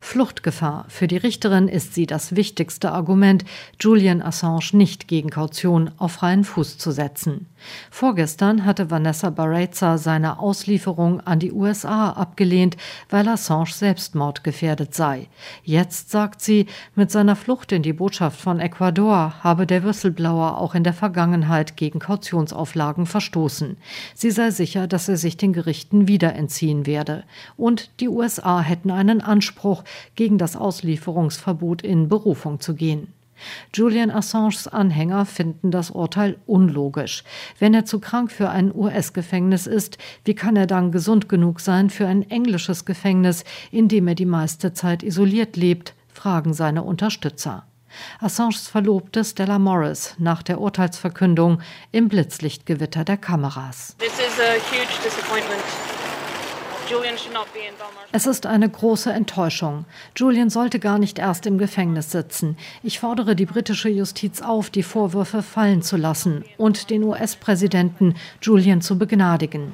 Fluchtgefahr. Für die Richterin ist sie das wichtigste Argument, Julian Assange nicht gegen Kaution auf freien Fuß zu setzen. Vorgestern hatte Vanessa Baraitser seine Auslieferung an die USA abgelehnt, weil Assange selbstmordgefährdet sei. Jetzt sagt sie, mit seiner Flucht in die Botschaft von Ecuador habe der Whistleblower auch in der Vergangenheit gegen Kautionsauflagen verstoßen. Sie sei sicher, dass er sich den Gerichten wieder entziehen werde. Und die USA hätten einen Anspruch, gegen das Auslieferungsverbot in Berufung zu gehen. Julian Assanges Anhänger finden das Urteil unlogisch. Wenn er zu krank für ein US-Gefängnis ist, wie kann er dann gesund genug sein für ein englisches Gefängnis, in dem er die meiste Zeit isoliert lebt, fragen seine Unterstützer. Assanges Verlobte Stella Morris nach der Urteilsverkündung im Blitzlichtgewitter der Kameras. Es ist eine große Enttäuschung. Julian sollte gar nicht erst im Gefängnis sitzen. Ich fordere die britische Justiz auf, die Vorwürfe fallen zu lassen und den US-Präsidenten, Julian zu begnadigen.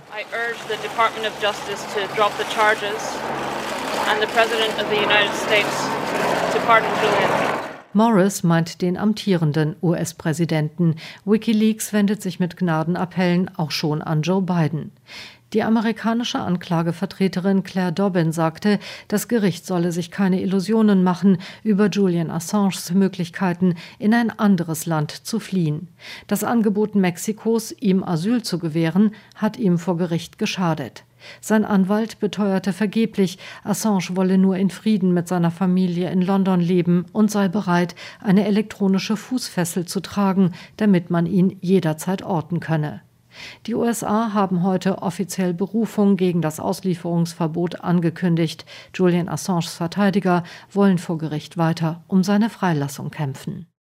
Morris meint den amtierenden US-Präsidenten. WikiLeaks wendet sich mit Gnadenappellen auch schon an Joe Biden. Die amerikanische Anklagevertreterin Claire Dobbin sagte, das Gericht solle sich keine Illusionen machen über Julian Assanges Möglichkeiten, in ein anderes Land zu fliehen. Das Angebot Mexikos, ihm Asyl zu gewähren, hat ihm vor Gericht geschadet. Sein Anwalt beteuerte vergeblich, Assange wolle nur in Frieden mit seiner Familie in London leben und sei bereit, eine elektronische Fußfessel zu tragen, damit man ihn jederzeit orten könne. Die USA haben heute offiziell Berufung gegen das Auslieferungsverbot angekündigt. Julian Assanges Verteidiger wollen vor Gericht weiter um seine Freilassung kämpfen.